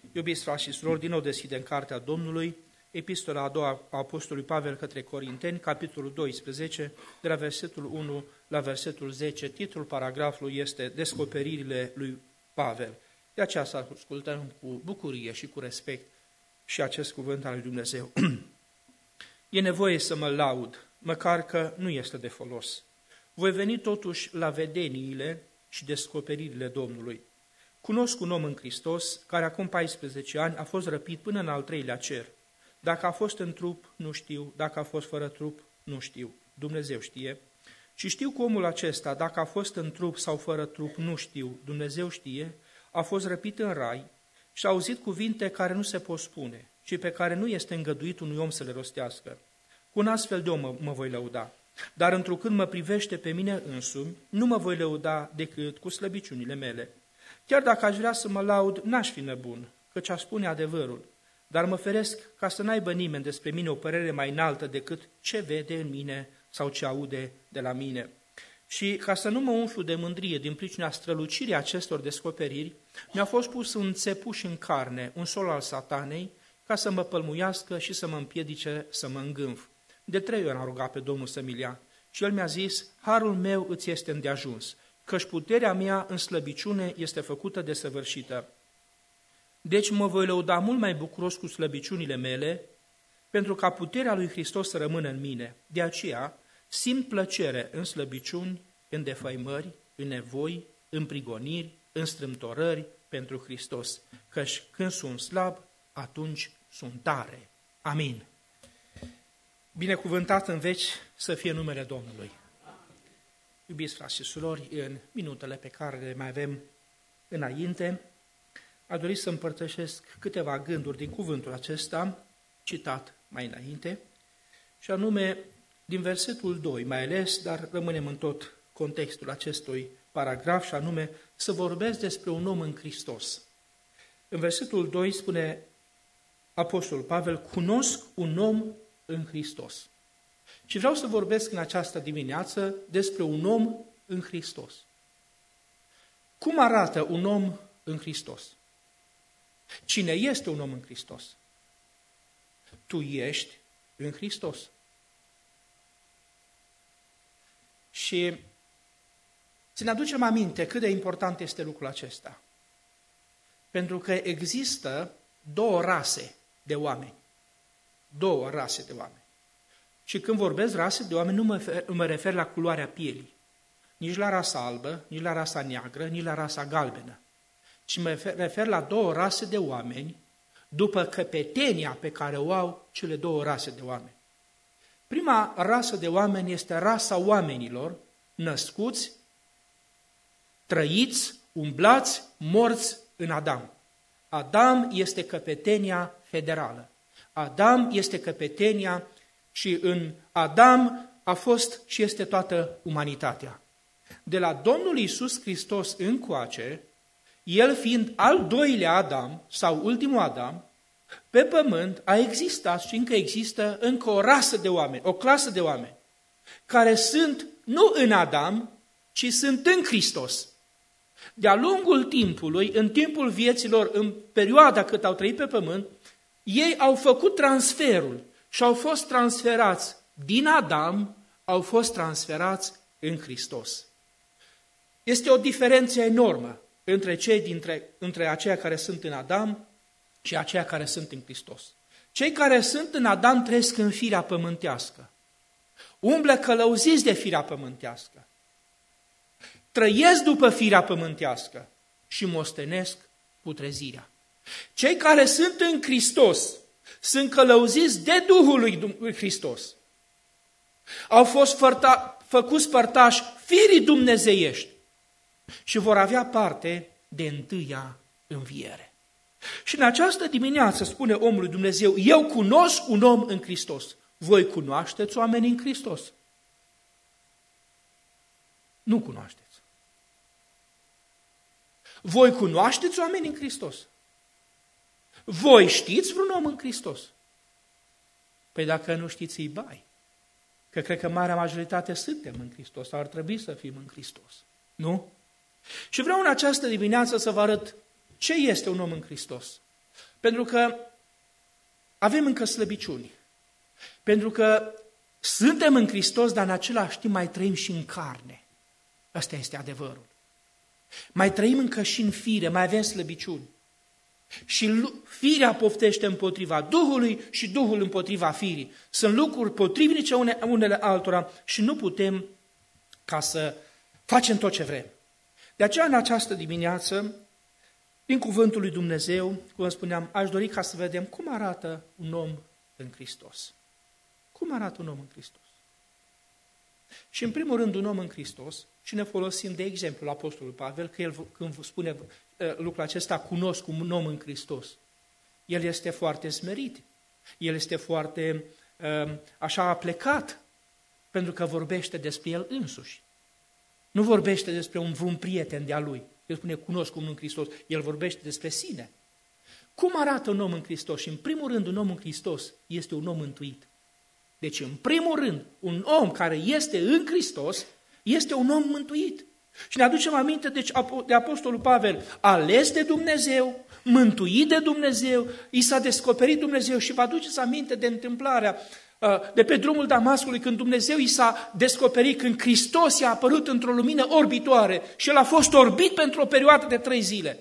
Iubiți frați și surori, din nou deschidem Cartea Domnului, Epistola a doua a Apostolului Pavel către Corinteni, capitolul 12, de la versetul 1 la versetul 10. Titlul paragrafului este Descoperirile lui Pavel. De aceea să ascultăm cu bucurie și cu respect și acest cuvânt al lui Dumnezeu. E nevoie să mă laud, măcar că nu este de folos. Voi veni totuși la vedeniile și descoperirile Domnului. Cunosc un om în Hristos care acum 14 ani a fost răpit până în al treilea cer. Dacă a fost în trup, nu știu, dacă a fost fără trup, nu știu, Dumnezeu știe. Și știu că omul acesta, dacă a fost în trup sau fără trup, nu știu, Dumnezeu știe, a fost răpit în rai și a auzit cuvinte care nu se pot spune și pe care nu este îngăduit unui om să le rostească. Cu un astfel de om mă voi lăuda, dar întrucât mă privește pe mine însumi, nu mă voi lăuda decât cu slăbiciunile mele. Chiar dacă aș vrea să mă laud, n-aș fi nebun, căci aș spune adevărul, dar mă feresc ca să n-aibă nimeni despre mine o părere mai înaltă decât ce vede în mine sau ce aude de la mine. Și ca să nu mă umflu de mândrie din pricina strălucirii acestor descoperiri, mi-a fost pus un țepuș în carne, un sol al satanei, ca să mă pălmuiască și să mă împiedice să mă îngânf. De 3 ori am rugat pe Domnul să-mi ia și El mi-a zis, harul meu îți este îndeajuns, căci puterea mea în slăbiciune este făcută desăvârșită. Deci mă voi lăuda mult mai bucuros cu slăbiciunile mele, pentru ca puterea lui Hristos să rămână în mine. De aceea simt plăcere în slăbiciuni, în defăimări, în nevoi, în prigoniri, în strâmtorări pentru Hristos, căci când sunt slab, atunci sunt tare. Amin. Binecuvântat în veci să fie numele Domnului. Iubiți frați și surori, în minutele pe care le mai avem înainte, aș dori să împărtășesc câteva gânduri din cuvântul acesta, citat mai înainte, și anume din versetul 2 mai ales, dar rămânem în tot contextul acestui paragraf, și anume să vorbesc despre un om în Hristos. În versetul 2 spune Apostolul Pavel, cunosc un om în Hristos. Și vreau să vorbesc în această dimineață despre un om în Hristos. Cum arată un om în Hristos? Cine este un om în Hristos? Tu ești în Hristos. Și să ne aducem aminte cât de important este lucrul acesta. Pentru că există două rase de oameni. Două rase de oameni. Și când vorbesc rase de oameni, nu mă refer la culoarea pielii, nici la rasa albă, nici la rasa neagră, nici la rasa galbenă, ci mă refer la două rase de oameni, după căpetenia pe care o au cele două rase de oameni. Prima rasă de oameni este rasa oamenilor născuți, trăiți, umblați, morți în Adam. Adam este căpetenia federală. Adam este căpetenia și în Adam a fost și este toată umanitatea. De la Domnul Iisus Hristos încoace, El fiind al doilea Adam sau ultimul Adam, pe pământ a existat și încă există încă o rasă de oameni, o clasă de oameni, care sunt nu în Adam, ci sunt în Hristos. De-a lungul timpului, în timpul vieților, în perioada cât au trăit pe pământ, ei au făcut transferul și au fost transferați din Adam, au fost transferați în Hristos. Este o diferență enormă între aceia care sunt în Adam și aceia care sunt în Hristos. Cei care sunt în Adam trăiesc în firea pământească, umblă călăuziți de firea pământească, trăiesc după firea pământească și mostenesc putrezirea. Cei care sunt în Hristos sunt călăuziți de Duhul lui Hristos. Au fost făcuți părtași firii dumnezeiești și vor avea parte de întâia înviere. Și în această dimineață spune omul lui Dumnezeu, eu cunosc un om în Hristos. Voi cunoașteți oameni în Hristos? Nu cunoașteți. Voi cunoașteți oameni în Hristos? Voi știți vreun om în Hristos? Păi dacă nu știți, îi bai. Că cred că marea majoritate suntem în Hristos, sau ar trebui să fim în Hristos. Nu? Și vreau în această dimineață să vă arăt ce este un om în Hristos. Pentru că avem încă slăbiciuni. Pentru că suntem în Hristos, dar în același timp mai trăim și în carne. Ăsta este adevărul. Mai trăim încă și în fire, mai avem slăbiciuni. Și firea poftește împotriva Duhului și Duhul împotriva firii. Sunt lucruri potrivnice unele altora și nu putem ca să facem tot ce vrem. De aceea în această dimineață, din cuvântul lui Dumnezeu, cum spuneam, aș dori ca să vedem cum arată un om în Hristos. Cum arată un om în Hristos? Și în primul rând un om în Hristos, și ne folosim de exemplu Apostolul Pavel, că el când spune lucrul acesta, cunosc un om în Hristos. El este foarte smerit, el este foarte așa plecat, pentru că vorbește despre el însuși. Nu vorbește despre vreun prieten de-a lui. El spune, cunosc un om în Hristos. El vorbește despre sine. Cum arată un om în Hristos? Și în primul rând, un om în Hristos este un om mântuit. Deci, în primul rând, un om care este în Hristos este un om mântuit. Și ne aducem aminte de Apostolul Pavel, ales de Dumnezeu, mântuit de Dumnezeu, i s-a descoperit Dumnezeu și vă aduceți aminte de întâmplarea de pe drumul Damascului, când Dumnezeu i s-a descoperit, când Hristos i-a apărut într-o lumină orbitoare și el a fost orbit pentru o perioadă de 3 zile.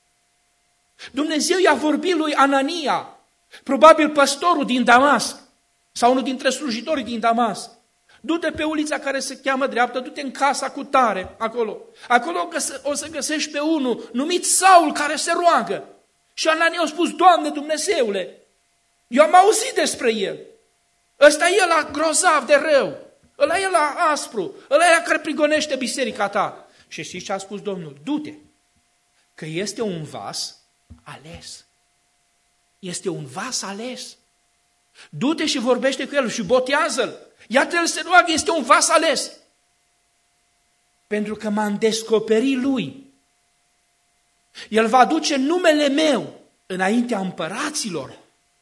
Dumnezeu i-a vorbit lui Anania, probabil păstorul din Damasc, sau unul dintre slujitorii din Damasc. Du-te pe ulița care se cheamă dreaptă, du-te în casa cu tare, acolo. Acolo o să găsești pe unul numit Saul care se roagă. Și Anania a spus, Doamne Dumnezeule, eu am auzit despre el. Ăsta e ăla grozav de rău, ăla e ăla aspru, ăla e ăla care prigonește biserica ta. Și știți ce a spus Domnul? Du-te, că este un vas ales. Este un vas ales. Du-te și vorbește cu el și botează-l. Iată, el se roagă, este un vas ales. Pentru că m-am descoperit lui. El va duce numele meu înaintea împăraților.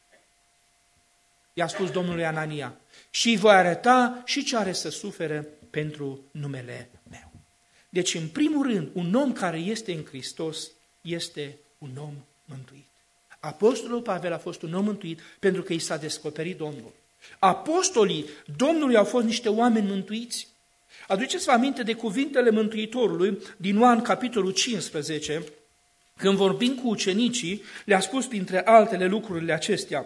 I-a spus Domnului Anania, și îi voi arăta și ce are să sufere pentru numele meu. Deci, în primul rând, un om care este în Hristos este un om mântuit. Apostolul Pavel a fost un om mântuit pentru că i s-a descoperit Domnul. Apostolii Domnului au fost niște oameni mântuiți. Aduceți-vă aminte de cuvintele Mântuitorului din Ioan, capitolul 15, când vorbim cu ucenicii, le-a spus printre altele lucrurile acestea.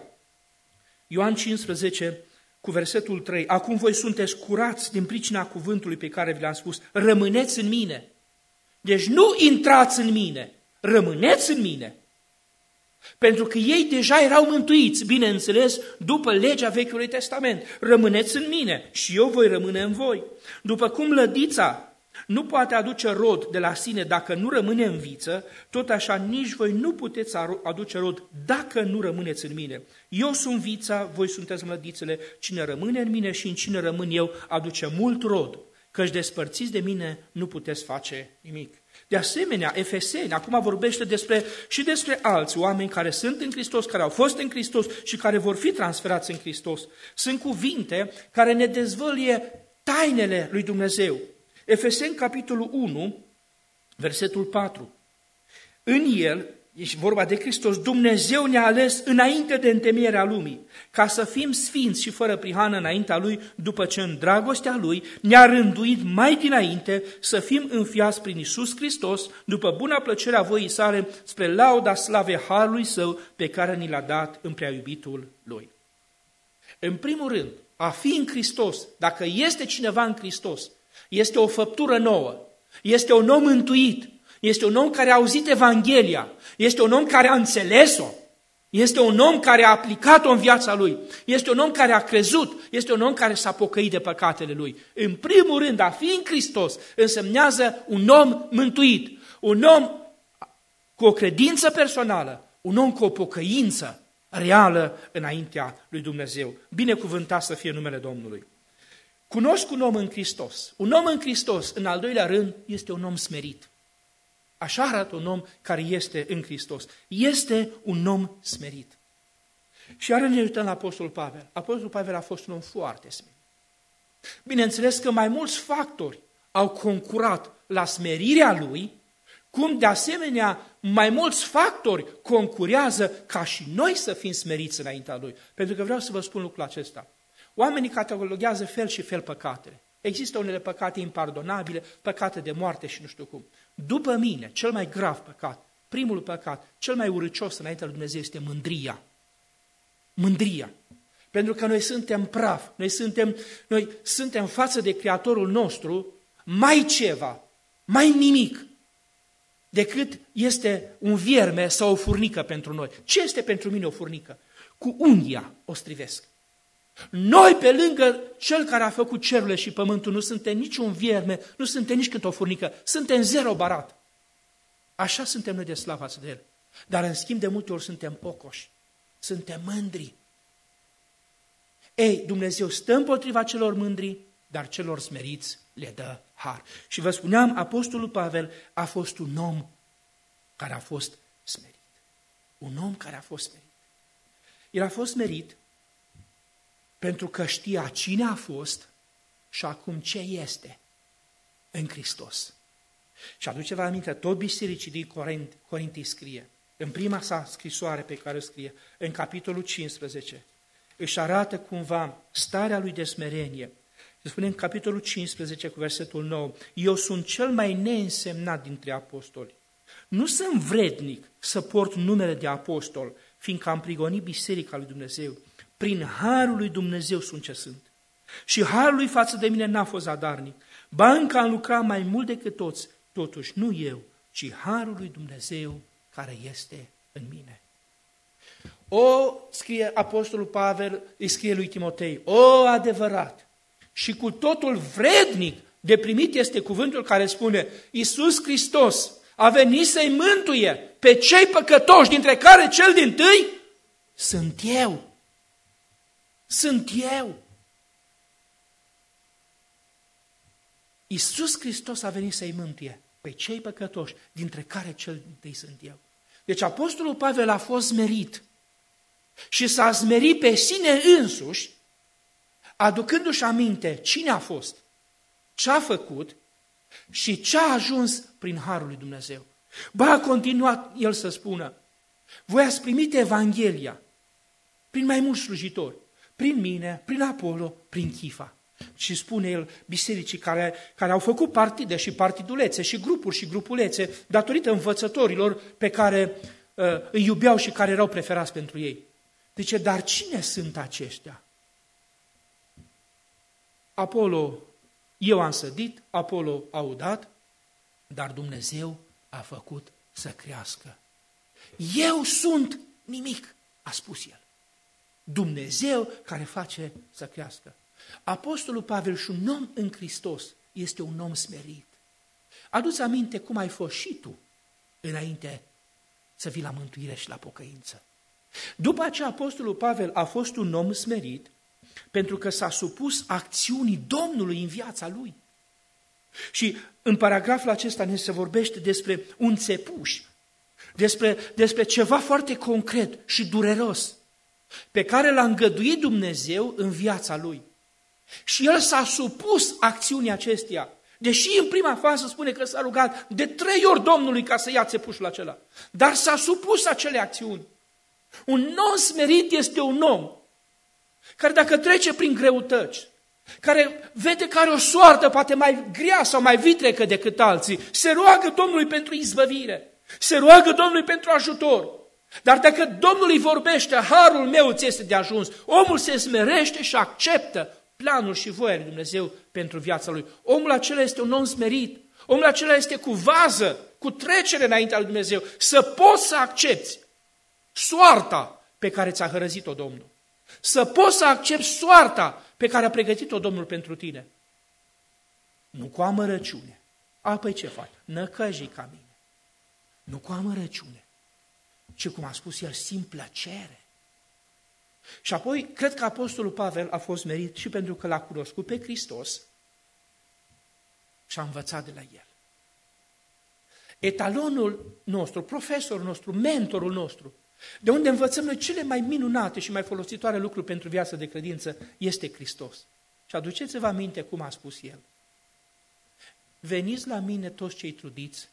Ioan 15, cu versetul 3, acum voi sunteți curați din pricina cuvântului pe care vi l-am spus, rămâneți în mine. Deci nu intrați în mine, rămâneți în mine. Pentru că ei deja erau mântuiți, bineînțeles, după legea Vechiului Testament. Rămâneți în mine și eu voi rămâne în voi. După cum lădița nu poate aduce rod de la sine dacă nu rămâne în viță, tot așa nici voi nu puteți aduce rod dacă nu rămâneți în mine. Eu sunt vița, voi sunteți lădițele, cine rămâne în mine și în cine rămân eu aduce mult rod, căci despărțiți de mine nu puteți face nimic. De asemenea, Efeseni, acum vorbește despre alți oameni care sunt în Hristos, care au fost în Hristos și care vor fi transferați în Hristos. Sunt cuvinte care ne dezvăluie tainele lui Dumnezeu. Efeseni, capitolul 1, versetul 4. În el, ești vorba de Hristos, Dumnezeu ne-a ales înainte de întemeierea lumii, ca să fim sfinți și fără prihană înaintea Lui, după ce în dragostea Lui ne-a rânduit mai dinainte să fim înfiați prin Iisus Hristos, după buna plăcerea voii sale, spre lauda slavei harului Său, pe care ni l-a dat în prea iubitul Lui. În primul rând, a fi în Hristos, dacă este cineva în Hristos, este o făptură nouă, este un om mântuit, este un om care a auzit Evanghelia, este un om care a înțeles-o, este un om care a aplicat-o în viața lui, este un om care a crezut, este un om care s-a pocăit de păcatele lui. În primul rând, a fi în Hristos însemnează un om mântuit, un om cu o credință personală, un om cu o pocăință reală înaintea lui Dumnezeu. Binecuvântat să fie numele Domnului. Cunosc un om în Hristos. Un om în Hristos, în al doilea rând, este un om smerit. Așa arată un om care este în Hristos. Este un om smerit. Și iar ne uităm la Apostolul Pavel. Apostolul Pavel a fost un om foarte smerit. Bineînțeles că mai mulți factori au concurat la smerirea lui, cum de asemenea mai mulți factori concurează ca și noi să fim smeriți înaintea Lui. Pentru că vreau să vă spun lucrul acesta. Oamenii cataloguează fel și fel păcatele. Există unele păcate impardonabile, păcate de moarte și nu știu cum. După mine, cel mai grav păcat, primul păcat, cel mai urâcios înaintea lui Dumnezeu este mândria. Mândria. Pentru că noi suntem praf, noi suntem față de Creatorul nostru mai ceva, mai nimic, decât este un vierme sau o furnică pentru noi. Ce este pentru mine o furnică? Cu unghia o strivesc. Noi, pe lângă Cel care a făcut cerurile și pământul, nu suntem nici un vierme, nu suntem nici cât o furnică, suntem zero barat. Așa suntem noi de slab față de El. Dar în schimb de multe ori suntem pocoși, suntem mândri. Ei, Dumnezeu stă împotriva celor mândri, dar celor smeriți le dă har. Și vă spuneam, Apostolul Pavel a fost un om care a fost smerit. Un om care a fost smerit. El a fost smerit pentru că știa cine a fost și acum ce este în Hristos. Și aduce-vă aminte, tot bisericii din Corint îi scrie, în prima sa scrisoare pe care o scrie, în capitolul 15, își arată cumva starea lui de smerenie. Se spune în capitolul 15 cu versetul 9, eu sunt cel mai neînsemnat dintre apostoli. Nu sunt vrednic să port numele de apostol, fiindcă am prigonit biserica lui Dumnezeu. Prin harul lui Dumnezeu sunt ce sunt. Și harul lui față de mine n-a fost zadarnic. Ba încă am lucrat mai mult decât toți, totuși nu eu, ci harul lui Dumnezeu care este în mine. O, scrie Apostolul Pavel, îi scrie lui Timotei, o, adevărat și cu totul vrednic de primit este cuvântul care spune, Iisus Hristos a venit să-i mântuie pe cei păcătoși, dintre care cel dintâi sunt eu. Sunt eu. Iisus Hristos a venit să-i mântuie pe cei păcătoși, dintre care cel dintâi sunt eu. Deci Apostolul Pavel a fost smerit și s-a smerit pe sine însuși, aducându-și aminte cine a fost, ce a făcut și ce a ajuns prin harul lui Dumnezeu. Ba, a continuat el să spună, voi ați primit Evanghelia prin mai mulți slujitori, prin mine, prin Apollo, prin Chifa. Și spune el bisericii care au făcut partide și partidulețe și grupuri și grupulețe datorită învățătorilor pe care îi iubeau și care erau preferați pentru ei. Zice, dar cine sunt aceștia? Apollo, eu am sădit, Apollo a udat, dar Dumnezeu a făcut să crească. Eu sunt nimic, a spus el. Dumnezeu care face să crească. Apostolul Pavel și un om în Hristos este un om smerit. Adu-ți aminte cum ai fost și tu înainte să vii la mântuire și la pocăință. După aceea Apostolul Pavel a fost un om smerit pentru că s-a supus acțiunii Domnului în viața lui. Și în paragraful acesta ne se vorbește despre un țepuș, despre ceva foarte concret și dureros, pe care l-a îngăduit Dumnezeu în viața lui. Și el s-a supus acțiunii acesteia, deși în prima fază spune că s-a rugat de 3 ori Domnului ca să ia țepușul acela, dar s-a supus acele acțiuni. Un om smerit este un om care dacă trece prin greutăți, care vede că are o soartă poate mai grea sau mai vitrecă decât alții, se roagă Domnului pentru izbăvire, se roagă Domnului pentru ajutor. Dar dacă Domnul îi vorbește, harul meu ți este de ajuns, omul se smerește și acceptă planul și voia lui Dumnezeu pentru viața lui. Omul acela este un om smerit, omul acela este cu vază, cu trecere înaintea lui Dumnezeu, să poți să accepți soarta pe care ți-a hărăzit-o Domnul. Să poți să accepti soarta pe care a pregătit-o Domnul pentru tine. Nu cu amărăciune. Apoi ce faci? Năcăjii ca mine. Nu cu amărăciune, ci cum a spus el, simt plăcere. Și apoi, cred că Apostolul Pavel a fost merit și pentru că l-a cunoscut pe Hristos și a învățat de la el. Etalonul nostru, profesorul nostru, mentorul nostru, de unde învățăm noi cele mai minunate și mai folositoare lucruri pentru viața de credință, este Hristos. Și aduceți-vă aminte cum a spus el. Veniți la mine toți cei trudiți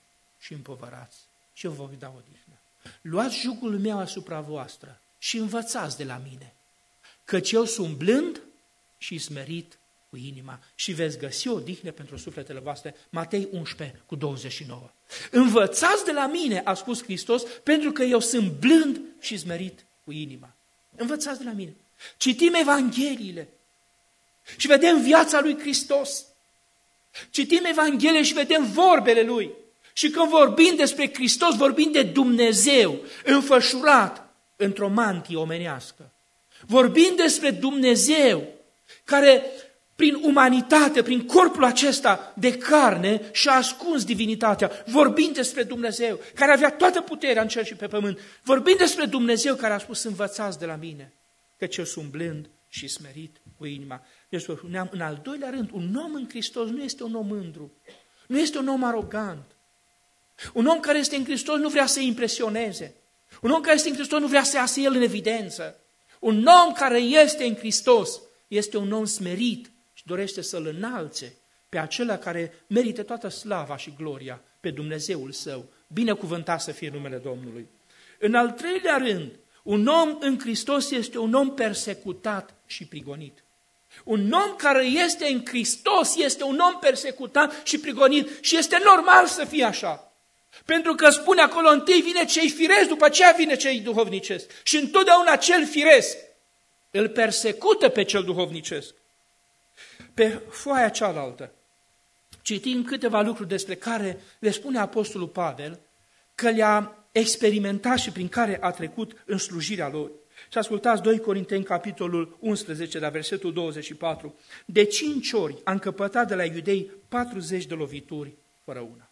și împovărați și eu vă voi da odihnă. Luați jugul meu asupra voastră și învățați de la mine, căci eu sunt blând și smerit cu inima și veți găsi odihnă pentru sufletele voastre. Matei 11:29. Învățați de la mine, a spus Hristos, pentru că eu sunt blând și smerit cu inima. Învățați de la mine. Citim Evangheliile și vedem viața lui Hristos. Citim Evanghelie și vedem vorbele Lui. Și când vorbim despre Hristos, vorbim de Dumnezeu înfășurat într-o mantie omenească. Vorbim despre Dumnezeu care prin umanitate, prin corpul acesta de carne și-a ascuns divinitatea. Vorbim despre Dumnezeu care avea toată puterea în cer și pe pământ. Vorbim despre Dumnezeu care a spus: învățați de la mine, căci eu sunt blând și smerit cu inima. Deci, în al doilea rând, un om în Hristos nu este un om mândru, nu este un om arogant. Un om care este în Hristos nu vrea să impresioneze. Un om care este în Hristos nu vrea să iasă el în evidență. Un om care este în Hristos este un om smerit și dorește să-L înalțe pe acela care merită toată slava și gloria, pe Dumnezeul său. Binecuvântat să fie numele Domnului. În al treilea rând, un om în Hristos este un om persecutat și prigonit. Un om care este în Hristos este un om persecutat și prigonit și este normal să fie așa. Pentru că spune acolo, întâi vine cei firesc, după aceea vine cei duhovnicesc. Și întotdeauna cel firesc îl persecută pe cel duhovnicesc. Pe foaia cealaltă citim câteva lucruri despre care le spune Apostolul Pavel că le-a experimentat și prin care a trecut în slujirea lor. Și ascultați 2 Corinteni, capitolul 11, la versetul 24. De 5 ori a încăpătat de la iudei 40 de lovituri fără una.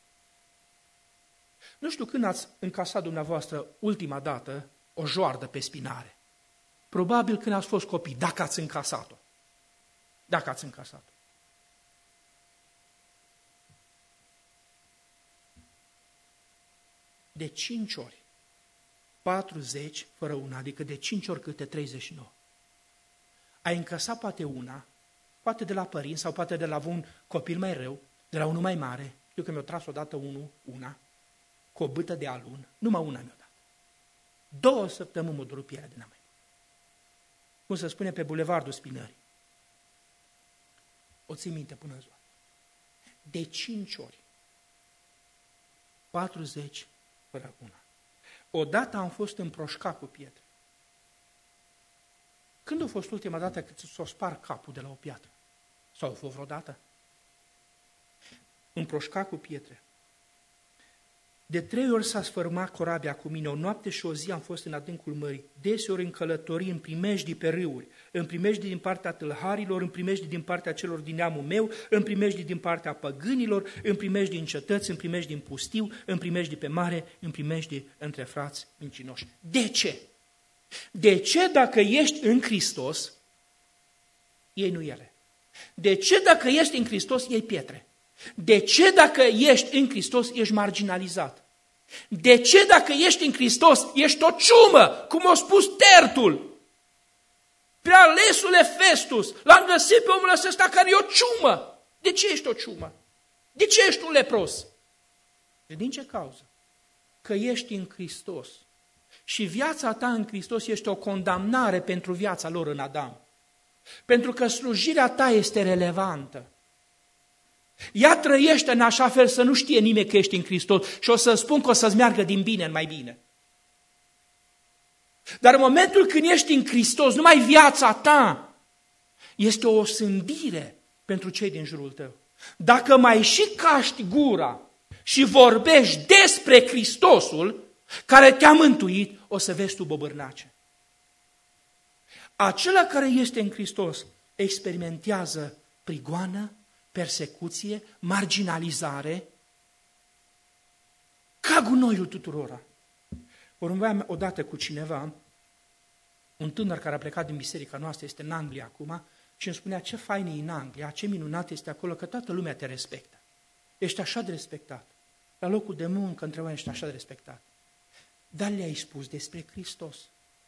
Nu știu când ați încasat dumneavoastră ultima dată o joardă pe spinare. Probabil când ați fost copii, dacă ați încasat-o. Dacă ați încasat-o. De 5 ori. 40 fără una, adică de 5 ori câte 39. Ai încăsat poate una, poate de la părinți sau poate de la un copil mai rău, de la unul mai mare. Știu că mi-a tras odată una, cu o bâtă de alun, numai una mi-a dat. 2 săptămâni mă doru pielea de n-am mai. Cum se spune pe bulevardul Spinării. O ții minte până în ziua. De 5 ori. 40 fără una. Odată am fost împroșcat cu pietre. Când a fost ultima dată când s-o spar capul de la o piatră? Sau a fost vreodată? Împroșcat cu pietre. De 3 ori s-a sfărmat corabia cu mine, o noapte și o zi am fost în adâncul mării, deseori în călătorii, în primejdii pe râuri, în primejdii din partea tâlharilor, în primejdii din partea celor din neamul meu, în primejdii din partea păgânilor, în primejdii în cetăți, în primejdii în pustiu, în primejdii pe mare, în primejdii între frați mincinoși. De ce? De ce dacă ești în Hristos, iei nuiele? De ce dacă ești în Hristos, iei pietre? De ce dacă ești în Hristos, ești marginalizat? De ce dacă ești în Hristos, ești o ciumă, cum a spus Tertul? Prealesule Festus, l-am găsit pe omul ăsta care e o ciumă. De ce ești o ciumă? De ce ești un lepros? Din ce cauză? Că ești în Hristos. Și viața ta în Hristos este o condamnare pentru viața lor în Adam. Pentru că slujirea ta este relevantă. Ea trăiește în așa fel să nu știe nimeni că ești în Hristos și o să spun că o să-ți meargă din bine în mai bine. Dar în momentul când ești în Hristos, numai viața ta este o osândire pentru cei din jurul tău. Dacă mai și caști gura și vorbești despre Hristosul care te-a mântuit, o să vezi tu bobârnace. Acela care este în Hristos experimentează prigoană, persecuție, marginalizare, ca gunoiul tuturora. Vorbeam odată cu cineva, un tânăr care a plecat din biserica noastră, este în Anglia acum, și îmi spunea ce fain e în Anglia, ce minunat este acolo, că toată lumea te respectă. Ești așa de respectat. La locul de muncă, între oameni, ești așa de respectat. Dar le-ai spus despre Hristos.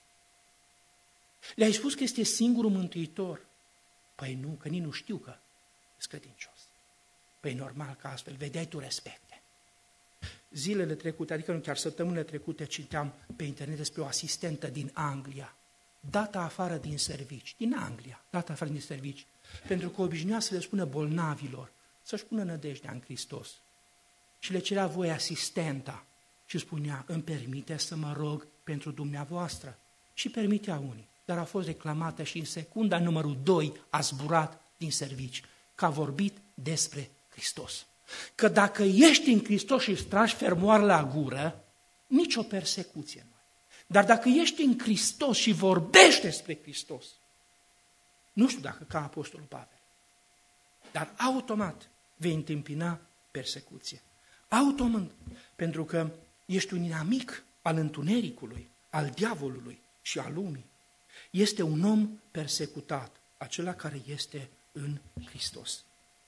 Le-ai spus că este singurul mântuitor. Păi nu, că nici nu știu că ești credincios. Păi normal că astfel vedeai tu respecte. zilele trecute, adică nu chiar săptămânile trecute, citeam pe internet despre o asistentă din Anglia, dată afară din servici, din Anglia, dată afară din servici, pentru că obișnuia să le spună bolnavilor să-și pună nădejdea în Hristos. Și le cerea voie asistenta și spunea, îmi permite să mă rog pentru dumneavoastră? Și permitea unii, dar a fost reclamată și în secunda numărul 2 a zburat din servici, că a vorbit despre Hristos. Că dacă ești în Hristos și îți tragi fermoar la gură, nicio persecuție nu ai. Dar dacă ești în Hristos și vorbești despre Hristos, nu știu dacă ca apostolul Pavel, dar automat vei întâmpina persecuție. Automat, pentru că ești un inamic al întunericului, al diavolului și al lumii. Este un om persecutat, acela care este în Hristos.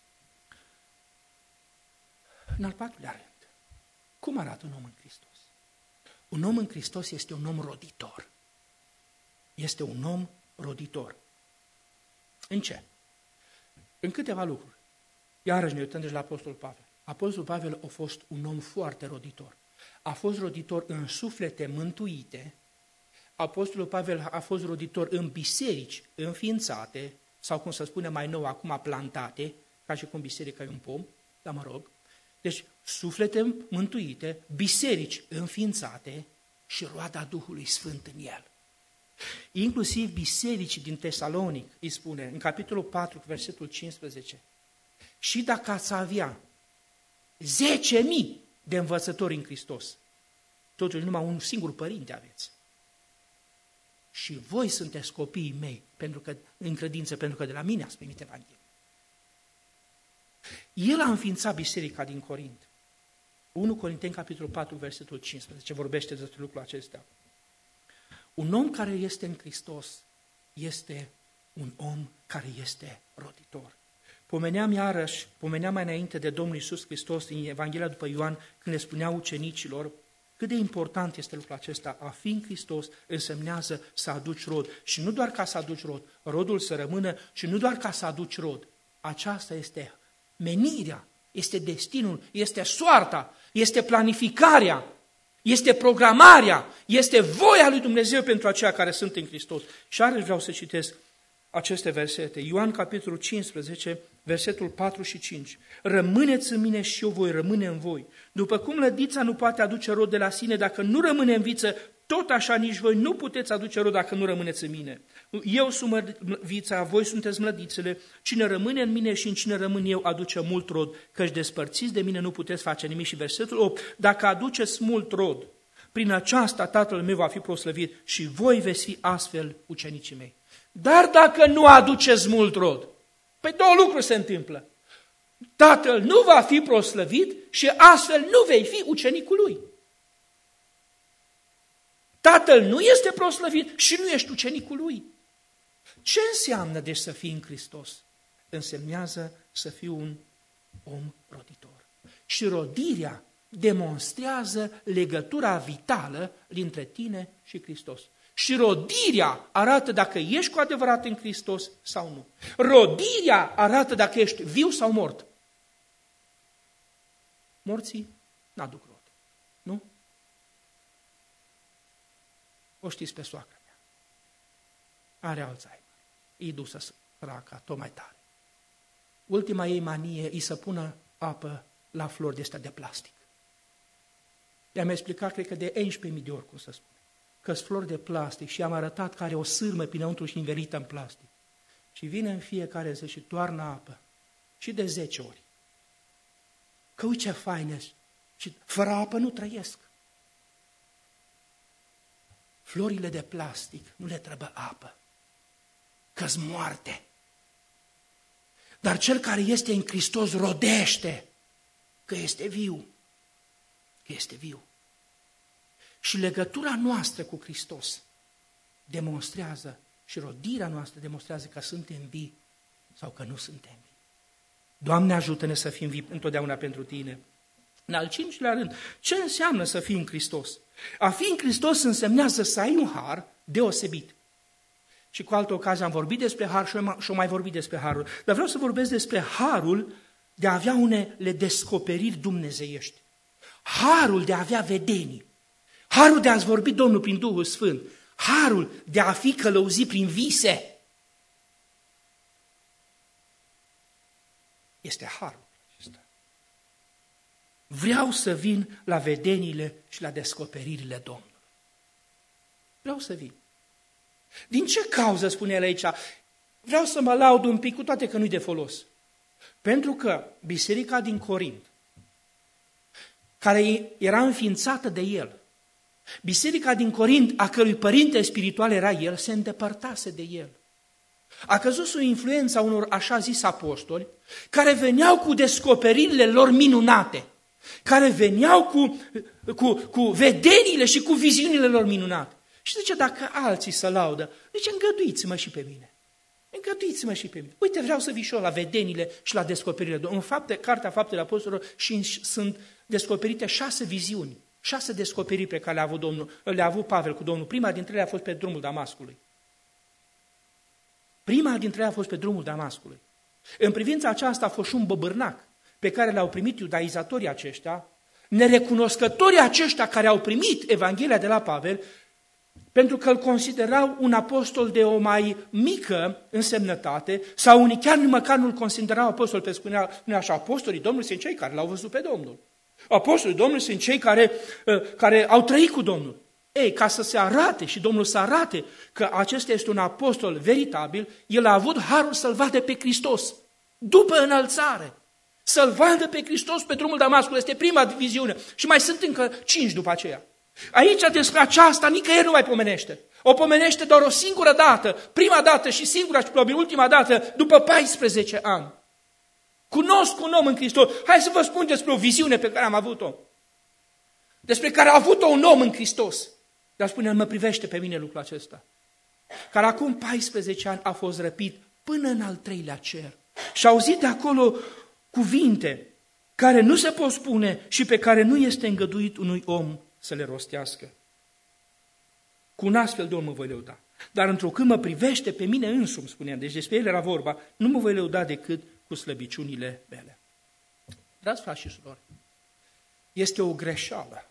În al patrulea rând, cum arată un om în Hristos? Un om în Hristos este un om roditor. Este un om roditor. În ce? În câteva lucruri. Iarăși ne uităm deci la Apostolul Pavel. Apostolul Pavel a fost un om foarte roditor. A fost roditor în suflete mântuite. Apostolul Pavel a fost roditor în biserici înființate, sau cum se spune mai nou acum plantate, ca și cum biserica e un pom, dar mă rog. Deci suflete mântuite, biserici înființate și roada Duhului Sfânt în el. Inclusiv bisericii din Tesalonic, îi spune, în capitolul 4, versetul 15, și dacă ați avea 10.000 de învățători în Hristos, totuși numai un singur părinte aveți. Și voi sunteți copiii mei, pentru că, în credință, pentru că de la mine ați primit Evanghelia. El a înființat biserica din Corint. 1 Corinteni, capitolul 4, versetul 15, vorbește despre lucrul acesta. Un om care este în Hristos este un om care este roditor. Pomeneam mai înainte de Domnul Iisus Hristos din Evanghelia după Ioan, când le spunea ucenicilor cât de important este lucrul acesta. A fi în Hristos însemnează să aduci rod. Și nu doar ca să aduci rod, rodul să rămână, și nu doar ca să aduci rod. Aceasta este menirea, este destinul, este soarta, este planificarea, este programarea, este voia lui Dumnezeu pentru aceia care sunt în Hristos. Și iarăși vreau să citesc aceste versete. Ioan, capitolul 15, versetul 4 și 5. Rămâneți în mine și eu voi rămâne în voi. După cum lădița nu poate aduce rod de la sine dacă nu rămâne în viță, tot așa nici voi nu puteți aduce rod dacă nu rămâneți în mine. Eu sunt vița, voi sunteți mlădițele, cine rămâne în mine și în cine rămân eu aduce mult rod, căci despărțiți de mine nu puteți face nimic. Și versetul 8, dacă aduceți mult rod, prin aceasta Tatăl meu va fi proslăvit și voi veți fi astfel ucenicii mei. Dar dacă nu aduceți mult rod, păi două lucruri se întâmplă. Tatăl nu va fi proslăvit și astfel nu vei fi ucenicul lui. Tatăl nu este proslăvit și nu ești ucenicul lui. Ce înseamnă deci să fii în Hristos? Însemnează să fii un om roditor. Și rodirea demonstrează legătura vitală dintre tine și Hristos. Și rodirea arată dacă ești cu adevărat în Hristos sau nu. Rodirea arată dacă ești viu sau mort. Morții n-aduc rod, nu? O știți pe soacră mea. Are Alzheimer. E dusă săraca, tot mai tare. Ultima ei manie e să pună apă la flori de astea de plastic. I-am explicat, cred că de 11.000 de ori, cum să spun, că-s flori de plastic și am arătat că are o sârmă pinăuntru și învelită în plastic. Și vine în fiecare zi și toarnă apă. Și de 10 ori. Că uite ce faine, și fără apă nu trăiesc. Florile de plastic nu le trebuie apă, că-s moarte. Dar cel care este în Hristos rodește, că este viu. Că este viu. Și legătura noastră cu Hristos demonstrează, și rodirea noastră demonstrează că suntem vii sau că nu suntem vii. Doamne, ajută-ne să fim vii întotdeauna pentru Tine. În al 5-lea rând, ce înseamnă să fii în Hristos? A fi în Hristos însemnează să ai un har deosebit. Și cu altă ocazie am vorbit despre har și o mai vorbit despre harul. Dar vreau să vorbesc despre harul de a avea unele descoperiri dumnezeiești. harul de a avea vedenii, harul de a-ți vorbi Domnul prin Duhul Sfânt, harul de a fi călăuzit prin vise. Este harul acesta. Vreau să vin la vedeniile și la descoperirile Domnului. Vreau să vin. Din ce cauză, spune el aici, vreau să mă laud un pic, cu toate că nu-i de folos. Pentru că biserica din Corint, care era înființată de el, biserica din Corint, a cărui părinte spiritual era el, se îndepărtase de el. A căzut sub influența unor așa zis apostoli, care veneau cu descoperirile lor minunate, care veneau cu vedeniile și cu viziunile lor minunate. Și zice, dacă alții se laudă, zice, îngăduiți-mă și pe mine. Îngăduiți-mă și pe mine. Uite, vreau să vii și eu la vedeniile și la descoperirile. În Cartea Faptele Apostolilor sunt descoperite 6 viziuni, 6 descoperiri pe care le-a avut Pavel cu Domnul. Prima dintre ele a fost pe drumul Damascului. Prima dintre ele a fost pe drumul Damascului. În privința aceasta a fost și un băbârnac pe care l-au primit iudaizatorii aceștia, nerecunoscătorii aceștia care au primit Evanghelia de la Pavel, pentru că îl considerau un apostol de o mai mică însemnătate, sau unii chiar măcar nu-l considerau apostol, pentru că spunea așa, apostolii Domnului sunt cei care l-au văzut pe Domnul. Apostolii Domnului sunt cei care au trăit cu Domnul. Ei, ca să se arate și Domnul să arate că acesta este un apostol veritabil, el a avut harul să-L vadă pe Hristos, după înălțare. Să-L vadă pe Hristos pe drumul Damascului, este prima viziune. Și mai sunt încă 5 după aceea. Aici despre aceasta nicăieri nu mai pomenește. O pomenește doar o singură dată, prima dată și singura și probabil ultima dată, după 14 ani. Cunosc un om în Hristos. Hai să vă spun despre o viziune pe care am avut-o. Despre care a avut-o un om în Hristos. Dar spune, mă privește pe mine lucrul acesta. Care acum 14 ani a fost răpit până în al 3-lea cer. Și a auzit de acolo cuvinte care nu se pot spune și pe care nu este îngăduit unui om să le rostească. Cu un astfel de om mă voi lăuda. Dar întrucât mă privește pe mine însumi, spuneam, deci despre el era vorba, nu mă voi lăuda decât cu slăbiciunile mele. Dragi frați și surori, este o greșeală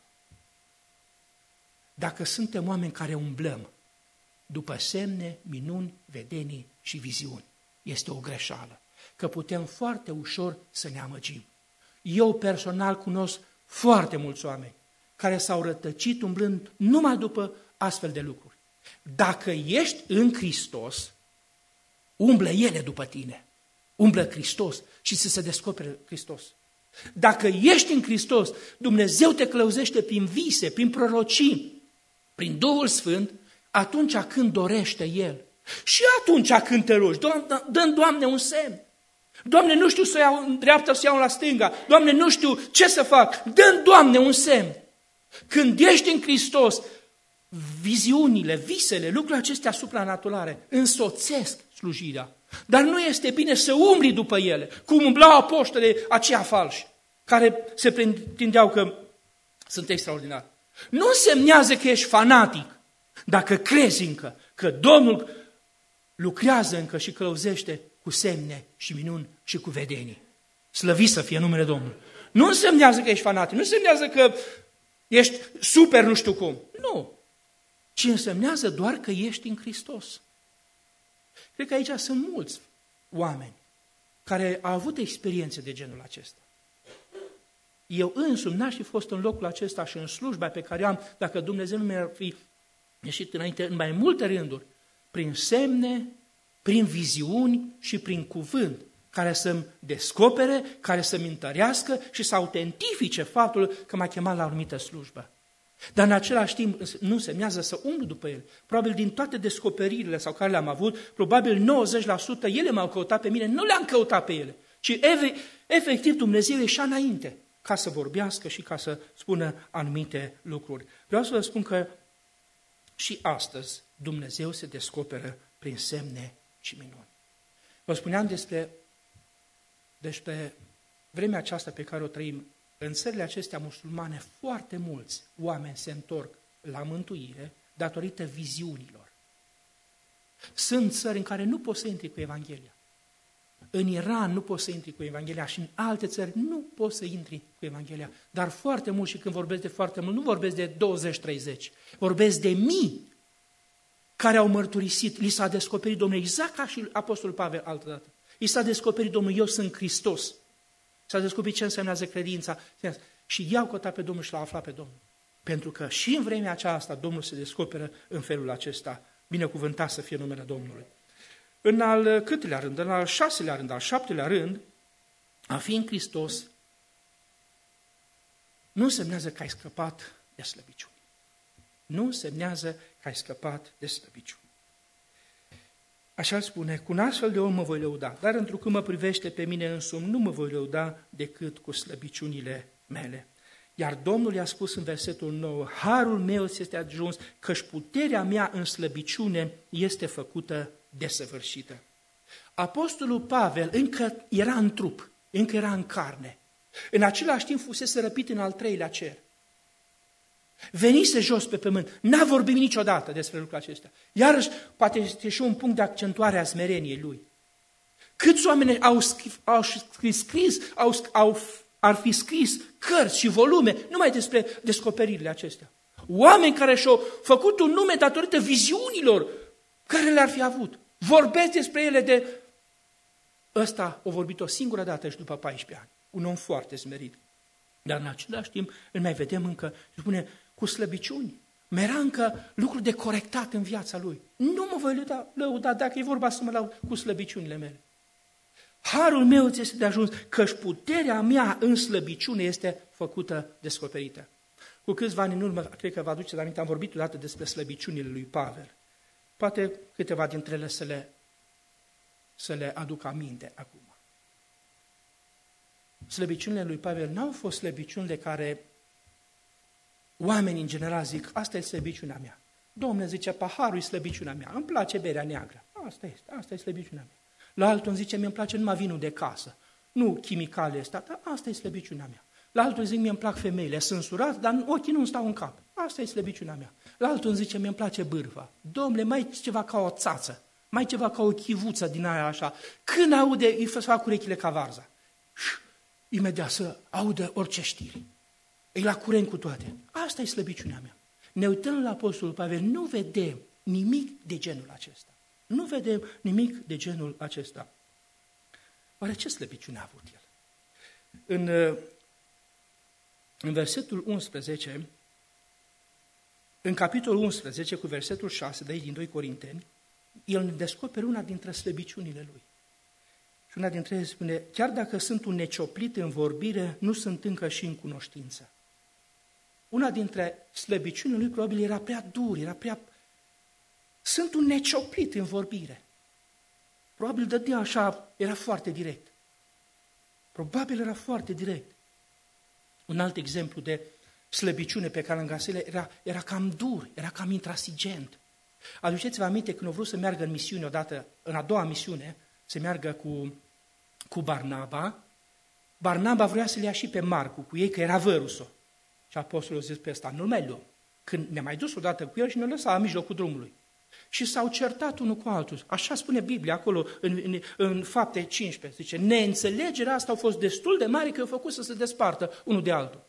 dacă suntem oameni care umblăm după semne, minuni, vedenii și viziuni. Este o greșeală, că putem foarte ușor să ne amăgim. Eu personal cunosc foarte mulți oameni care s-au rătăcit umblând numai după astfel de lucruri. Dacă ești în Hristos, umblă ele după tine. Umblă Hristos și să se descopere Hristos. Dacă ești în Hristos, Dumnezeu te călăuzește prin vise, prin prorocii, prin Duhul Sfânt, atunci când dorește El. Și atunci când te rogi, dă-mi, Doamne, un semn. Doamne, nu știu să iau în dreapta, să iau la stânga. Doamne, nu știu ce să fac. Dă-mi, Doamne, un semn. Când ești în Hristos, viziunile, visele, lucrurile acestea supranaturale însoțesc slujirea. Dar nu este bine să umbli după ele, cum umblau apostolii aceia falși, care se pretindeau că sunt extraordinari. Nu însemnează că ești fanatic, dacă crezi încă că Domnul lucrează încă și călăuzește cu semne și minuni și cu vedenii. Slăvit să fie numele Domnului. Nu însemnează că ești fanatic, nu însemnează că ești super nu știu cum. Nu. Ci însemnează doar că ești în Hristos. Cred că aici sunt mulți oameni care au avut experiențe de genul acesta. Eu însumi n-aș fi fost în locul acesta și în slujba pe care am, dacă Dumnezeu nu mi-ar fi ieșit înainte în mai multe rânduri, prin semne, prin viziuni și prin cuvânt, care să-mi descopere, care să-mi întărească și să autentifice faptul că m-a chemat la o anumită slujbă. Dar în același timp nu însemnează să umblu după el. Probabil din toate descoperirile sau care le-am avut, probabil 90% ele m-au căutat pe mine, nu le-am căutat pe ele, ci efectiv Dumnezeu ieșea înainte ca să vorbească și ca să spună anumite lucruri. Vreau să vă spun că și astăzi Dumnezeu se descoperă prin semne și minuni. Vă spuneam despre vremea aceasta pe care o trăim. În țările acestea musulmane, foarte mulți oameni se întorc la mântuire datorită viziunilor. Sunt țări în care nu poți să intri cu Evanghelia. În Iran nu poți să intri cu Evanghelia și în alte țări nu poți să intri cu Evanghelia. Dar foarte mult, și când vorbesc de foarte mult, nu vorbesc de 20-30, vorbesc de mii care au mărturisit, li s-a descoperit Domnul, exact ca și Apostolul Pavel altădată. I s-a descoperit Domnul, eu sunt Hristos. S-a descoperit ce însemnează credința. Și i-au căutat pe Domnul și l-au aflat pe Domnul. Pentru că și în vremea aceasta Domnul se descoperă în felul acesta. Binecuvântat să fie numele Domnului. În al câtelea rând, în al 6-lea rând, al 7-lea rând, a fi în Hristos nu însemnează că ai scăpat de slăbiciuni. Nu însemnează că ai scăpat de slăbiciuni. Așa spune, cu un astfel de om mă voi lăuda, dar întrucât mă privește pe mine însumi, nu mă voi lăuda decât cu slăbiciunile mele. Iar Domnul i-a spus în versetul 9, harul meu ți este ajuns, căci puterea mea în slăbiciune este făcută desăvârșită. Apostolul Pavel încă era în trup, încă era în carne. În același timp fusese răpit în al 3-lea cer. Venise jos pe pământ, n-a vorbit niciodată despre lucrul acesta. Iarăși, poate este și un punct de accentuare a smereniei lui. Câți oameni ar fi scris cărți și volume numai despre descoperirile acestea. Oameni care și-au făcut un nume datorită viziunilor care le-ar fi avut. Vorbesc despre ele de... Ăsta a vorbit o singură dată și după 14 ani. Un om foarte smerit. Dar în același timp îl mai vedem încă, spune, cu slăbiciuni. Mai era încă lucruri de corectat în viața lui. Nu mă voi lăuda dacă e vorba să mă laud cu slăbiciunile mele. Harul meu ți este de ajuns, căci puterea mea în slăbiciune este făcută descoperită. Cu câțiva ani în urmă, cred că vă aduceți aminte, am vorbit odată despre slăbiciunile lui Pavel. Poate câteva dintre ele să le aduc aminte acum. Slăbiciunile lui Pavel n-au fost slăbiciuni de care oamenii în general zic, asta e slăbiciunea mea. Domnule, zice, paharul e slăbiciunea mea, îmi place berea neagră. Asta e slăbiciunea mea. La altul îmi zice, mi-mi place numai vinul de casă. Nu chimicale ăsta, dar asta e slăbiciunea mea. La altul zic, mie îmi plac femeile, sunt surat, dar ochii nu-mi stau în cap. Asta e slăbiciunea mea. La altul îmi zice, mie îmi place bârfa. Domnule, mai ceva ca o țață, mai ceva ca o chivuță din aia așa. Când aude, îi fac urechile ca varza. Imediat să audă orice știri. E la curent cu toate. Asta e slăbiciunea mea. Ne uităm la Apostolul Pavel, nu vedem nimic de genul acesta. Nu vedem nimic de genul acesta. Oare ce slăbiciune a avut el? În versetul 11, în capitolul 11, cu versetul 6, de aici din 2 Corinteni, el ne descoperă una dintre slăbiciunile lui. Și una dintre ele spune, chiar dacă sunt un necioplit în vorbire, nu sunt încă și în cunoștință. Una dintre slăbiciunile lui probabil era prea dur, Sunt un necioplit în vorbire. Probabil dădea așa, era foarte direct. Probabil era foarte direct. Un alt exemplu de slăbiciune pe care îl găsile era cam dur, era cam intransigent. Aduceți-vă aminte când au vrut să meargă în misiune odată, în a doua misiune, să meargă cu Barnaba. Barnaba vrea să le ia și pe Marcu cu ei, că era vărusul. Și apostolul a zis pe ăsta, nu-l mai luăm. Când ne-a mai dus odată cu el și ne-a lăsat la mijlocul drumului. Și s-au certat unul cu altul. Așa spune Biblia acolo, în Fapte 15. Zice, neînțelegerea asta a fost destul de mare că a făcut să se despartă unul de altul.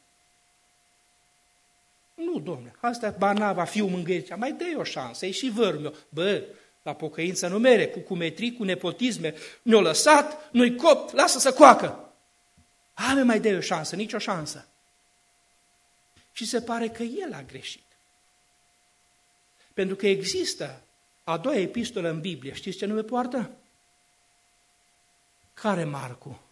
Nu, domnule, asta Barnaba, fiul mângâierii, mai dă-i o șansă, e și vărul meu. Bă, la pocăință nu mere, cu cumetrii, cu nepotisme, ne-o lăsat, nu-i copt, lasă să coacă. Mai dă-i o șansă, nici o șansă. Și se pare că el a greșit. Pentru că există a doua epistolă în Biblie, știți ce nume poartă? Care Marcu?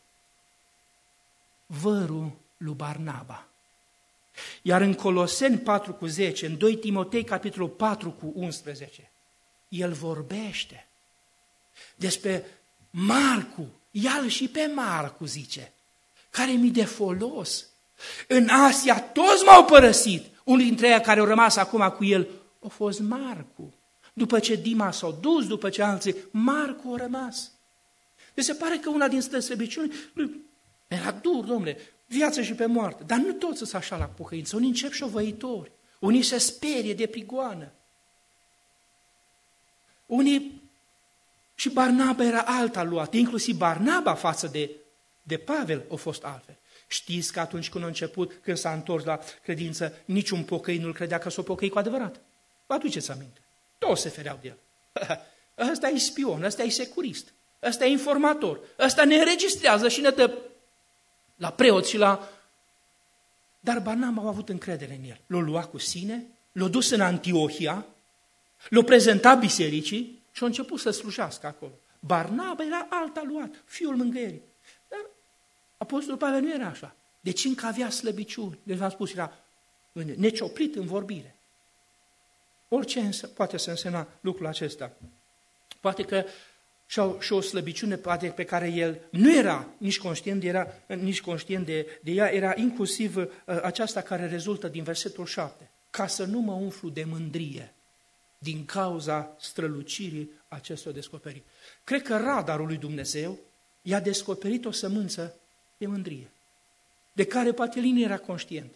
Vărul lui Barnaba. Iar în Coloseni 4:10, în 2 Timotei capitolul 4:11, el vorbește despre Marcu, ia-l și pe Marcu, zice, care mi de folos. În Asia toți m-au părăsit, unul dintre ei care au rămas acum cu el a fost Marcu. După ce Dima s-a dus, după ce alții, Marcu a rămas. Deci se pare că una din slăbiciuni lui era dur, domnule, viață și pe moarte. Dar nu toți sunt așa la pocăință. Unii încep șovăitori, unii se sperie de prigoană. Unii Și Barnaba era alta luat, inclusiv Barnaba față de Pavel a fost altfel. Știți că atunci când a început, când s-a întors la credință, niciun pocăit nu-l credea că s-o pocăi cu adevărat. Vă aduceți aminte? Toți se fereau de el. Ăsta e spion, ăsta e securist, ăsta e informator, ăsta ne înregistrează și ne dă la preoți și la... Dar Barnaba a avut încredere în el. L-a luat cu sine, l-a dus în Antiohia, l-a prezentat bisericii și a început să slujească acolo. Barnaba era alta luat, fiul mângâierii. Dar apostolul Pavel nu era așa. Deci încă avea slăbiciuni. Deci v-am spus, era necioplit în vorbire. Orice poate să însemna lucrul acesta. Poate că și o slăbiciune poate pe care el nu era nici conștient de ea, era inclusiv aceasta care rezultă din versetul 7. Ca să nu mă umflu de mândrie din cauza strălucirii acestor descoperiri. Cred că radarul lui Dumnezeu i-a descoperit o sămânță de mândrie, de care poate el nu era conștient.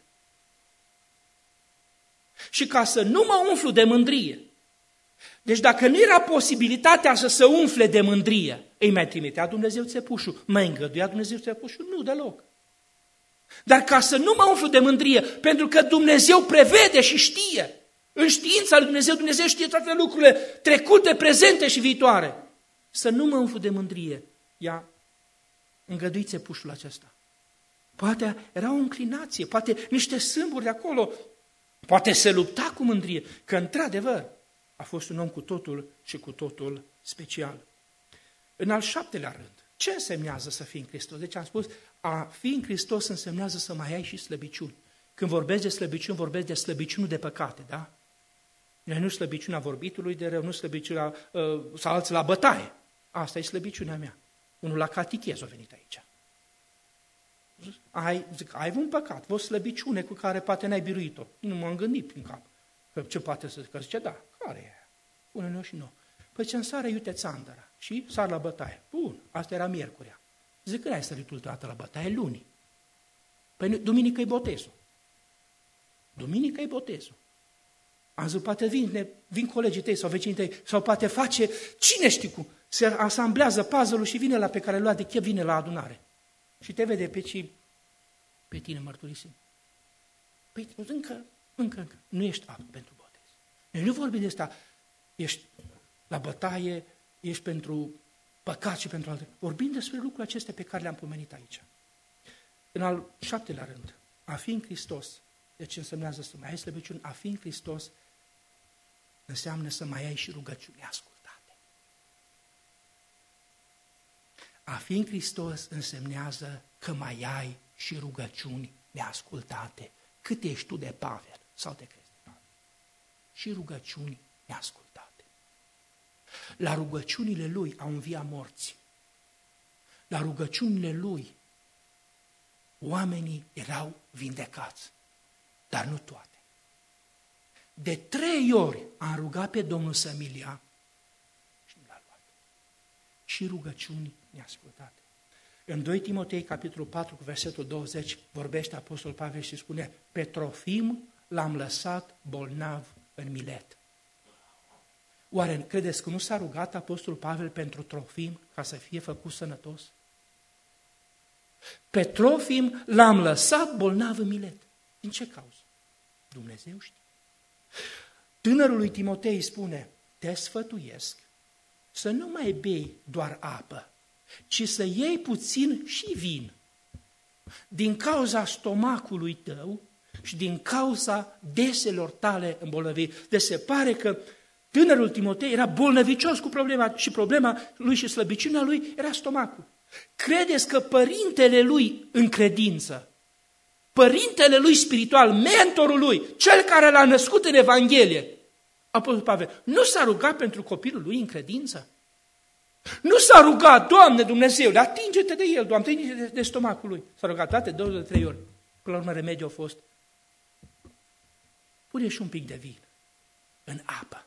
Și ca să nu mă umflu de mândrie, deci dacă nu era posibilitatea să se umfle de mândrie, îi mai trimitea Dumnezeu țepușul, mai îngăduia Dumnezeu țepușul? Nu deloc. Dar ca să nu mă umflu de mândrie, pentru că Dumnezeu prevede și știe, în știința lui Dumnezeu, Dumnezeu știe toate lucrurile trecute, prezente și viitoare, să nu mă umflu de mândrie, ia îngădui țepușul acesta. Poate era o înclinație, poate niște sâmburi de acolo, poate se lupta cu mândrie, că într-adevăr a fost un om cu totul și cu totul special. În al 7-lea rând, ce însemnează să fii în Hristos? Deci am spus, a fi în Hristos însemnează să mai ai și slăbiciuni. Când vorbesc de slăbiciuni, vorbesc de slăbiciuni de păcate, da? Nu slăbiciunea vorbitului de rău, nu slăbiciunea sau alții la bătaie. Asta e slăbiciunea mea. Unul la catechez a venit aici. Ai un păcat, o slăbiciune cu care poate n-ai biruit-o. Nu m-am gândit prin cap. Că ce poate să zică? Zice, da, care e? Pune-ne-o și nu. Păi ce-mi sară iute țandăra și sar la bătaie. Bun, asta era miercurea. Zic, când ai sărit ultima dată la bătaie? Luni. Păi duminică e botezul. Duminică e botezul. Am zis, poate vin colegii tăi sau vecinii tăi, sau poate face, cine știe cum, se asamblează puzzle-ul și vine la pe care lua de chef, vine la adunare. Și te vede pe tine mărturisim. Păi încă, nu ești apt pentru botez. Noi nu vorbim de asta, ești la bătaie, ești pentru păcat și pentru alte. Vorbim despre lucrurile acestea pe care le-am pomenit aici. În al 7-lea rând, a fi în Hristos, deci însemnează să mai ai slăbiciuni, a fi în Hristos înseamnă să mai ai și rugăciuni ascultate. A fi în Hristos însemnează că mai ai și rugăciuni neascultate. Cât ești tu de Pavel sau de crezi de Pavel? Și rugăciuni neascultate. La rugăciunile lui au înviat morți. La rugăciunile lui oamenii erau vindecați, dar nu toate. De 3 ori am rugat pe Domnul să-mi ia și nu l-a luat. Și rugăciuni neascultate. În 2 Timotei, capitolul 4, cu versetul 20, vorbește Apostolul Pavel și spune, pe Trofim l-am lăsat bolnav în Milet. Oare credeți că nu s-a rugat Apostolul Pavel pentru Trofim ca să fie făcut sănătos? Pe Trofim l-am lăsat bolnav în Milet. Din ce cauză? Dumnezeu știe. Tânărul lui Timotei spune, te sfătuiesc să nu mai bei doar apă, ci să iei puțin și vin. Din cauza stomacului tău și din cauza deselor tale îmbolnăviri. Deci se pare că tânărul Timotei era bolnăvicios cu problema și problema lui și slăbiciunea lui era stomacul. Credeți că părintele lui în credință, părintele lui spiritual, mentorul lui, cel care l-a născut în Evanghelie, Apostolul Pavel, nu s-a rugat pentru copilul lui în credință? Nu s-a rugat, Doamne Dumnezeule, atinge-te de el, Doamne, atinge-te de stomacul lui. S-a rugat toate 2-3 ori. Până la urmă remediul a fost, pune și un pic de vin în apă.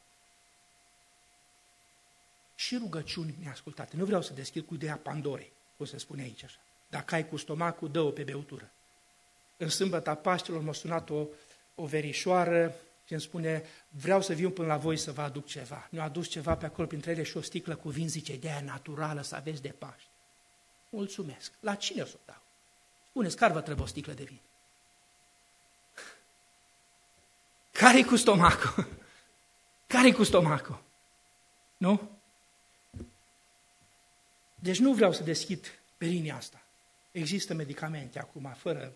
Și rugăciuni neascultate. Nu vreau să deschid cu ideea Pandorei, cum se spune aici așa. Dacă ai cu stomacul, dă-o pe beutură. În sâmbăta Paștelor m-a sunat o verișoară și îmi spune, vreau să vin până la voi să vă aduc ceva. Mi-a adus ceva pe acolo, printre ele și o sticlă cu vin, zice, de aia naturală, să aveți de Paște. Mulțumesc. La cine o să o dau? Spuneți, care vă trebuie o sticlă de vin? Care-i cu stomacul? Care-i cu stomacul? Nu? Deci nu vreau să deschid pe linia asta. Există medicamente acum, fără